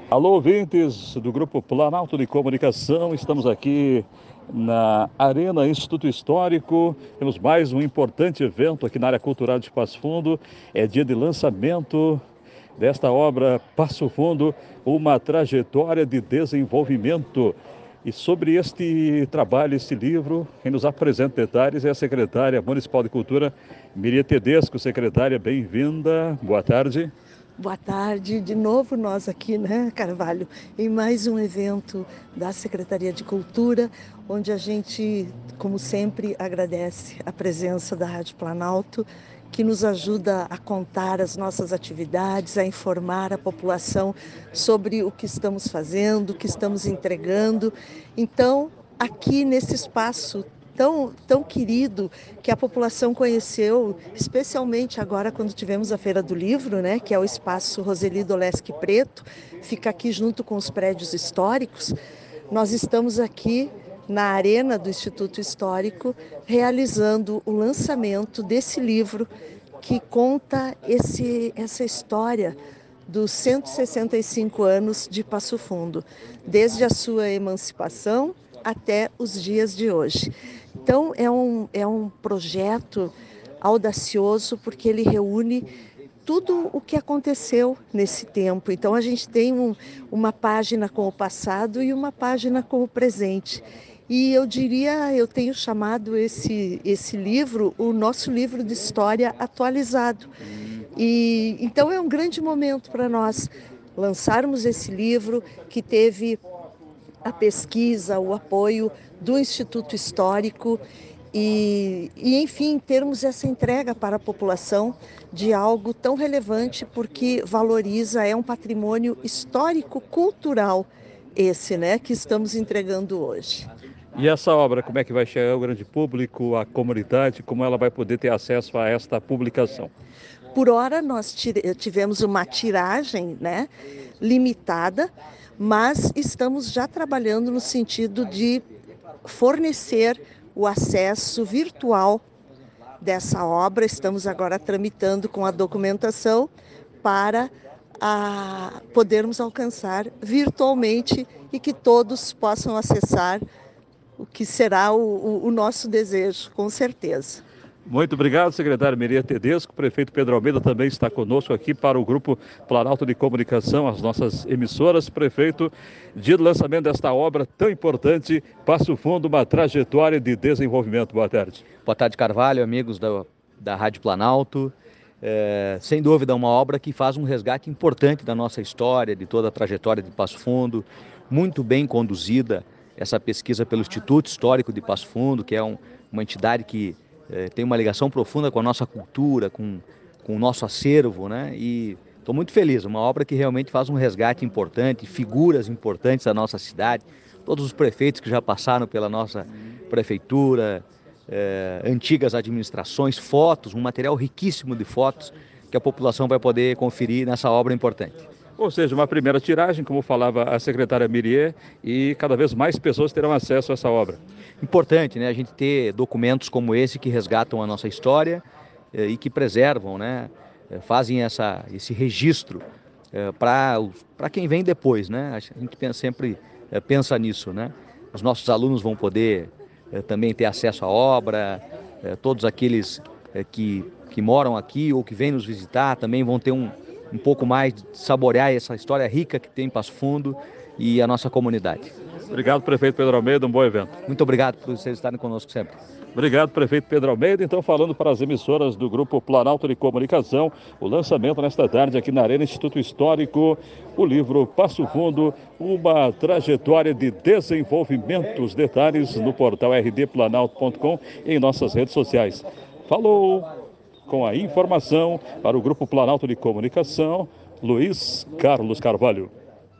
Alô, ouvintes do Grupo Planalto de Comunicação, estamos aqui na Arena Instituto Histórico, temos mais um importante evento aqui na área cultural de Passo Fundo, é dia de lançamento desta obra Passo Fundo, uma trajetória de desenvolvimento. E sobre este trabalho, este livro, quem nos apresenta detalhes é a secretária municipal de Cultura, Miria Tedesco. Secretária, bem-vinda, boa tarde. Boa tarde, de novo nós aqui, né, Carvalho, em mais um evento da Secretaria de Cultura, onde a gente, como sempre, agradece a presença da Rádio Planalto, que nos ajuda a contar as nossas atividades, a informar a população sobre o que estamos fazendo, o que estamos entregando. Então, aqui nesse espaço tão querido que a população conheceu, especialmente agora quando tivemos a Feira do Livro, né, que é o espaço Roseli Dolesque Preto, fica aqui junto com os prédios históricos. Nós estamos aqui na arena do Instituto Histórico realizando o lançamento desse livro que conta essa história dos 165 anos de Passo Fundo, desde a sua emancipação até os dias de hoje. Então, é um projeto audacioso porque ele reúne tudo o que aconteceu nesse tempo. Então, a gente tem uma página com o passado e uma página com o presente. E eu tenho chamado esse livro o nosso livro de história atualizado. E então é um grande momento para nós lançarmos esse livro que teve a pesquisa, o apoio do Instituto Histórico enfim, termos essa entrega para a população de algo tão relevante porque valoriza, é um patrimônio histórico-cultural esse, né, que estamos entregando hoje. E essa obra, como é que vai chegar ao grande público, à comunidade, como ela vai poder ter acesso a esta publicação? Por hora, nós tivemos uma tiragem, né, limitada, mas estamos já trabalhando no sentido de fornecer o acesso virtual dessa obra. Estamos agora tramitando com a documentação para podermos alcançar virtualmente e que todos possam acessar, o que será o nosso desejo, com certeza. Muito obrigado, secretário Miria Tedesco. O prefeito Pedro Almeida também está conosco aqui para o Grupo Planalto de Comunicação, as nossas emissoras. Prefeito, dia do lançamento desta obra tão importante, Passo Fundo, uma trajetória de desenvolvimento. Boa tarde. Boa tarde, Carvalho, amigos da Rádio Planalto. Sem dúvida, uma obra que faz um resgate importante da nossa história, de toda a trajetória de Passo Fundo, muito bem conduzida essa pesquisa pelo Instituto Histórico de Passo Fundo, que é uma entidade que tem uma ligação profunda com a nossa cultura, com o nosso acervo, né? E estou muito feliz, uma obra que realmente faz um resgate importante, figuras importantes da nossa cidade, todos os prefeitos que já passaram pela nossa prefeitura, antigas administrações, fotos, um material riquíssimo de fotos que a população vai poder conferir nessa obra importante. Ou seja, uma primeira tiragem, como falava a secretária Miria, e cada vez mais pessoas terão acesso a essa obra. Importante, né, a gente ter documentos como esse que resgatam a nossa história e que preservam, né, fazem esse registro para quem vem depois, né? A gente sempre pensa nisso, né? Os nossos alunos vão poder também ter acesso à obra, todos aqueles que moram aqui ou que vêm nos visitar também vão ter um pouco mais de saborear essa história rica que tem em Passo Fundo e a nossa comunidade. Obrigado, prefeito Pedro Almeida, um bom evento. Muito obrigado por vocês estarem conosco sempre. Obrigado, prefeito Pedro Almeida. Então, falando para as emissoras do Grupo Planalto de Comunicação, o lançamento nesta tarde aqui na Arena Instituto Histórico, o livro Passo Fundo, uma trajetória de desenvolvimento. Os detalhes no portal rdplanalto.com e em nossas redes sociais. Falou com a informação para o Grupo Planalto de Comunicação, Luiz Carlos Carvalho.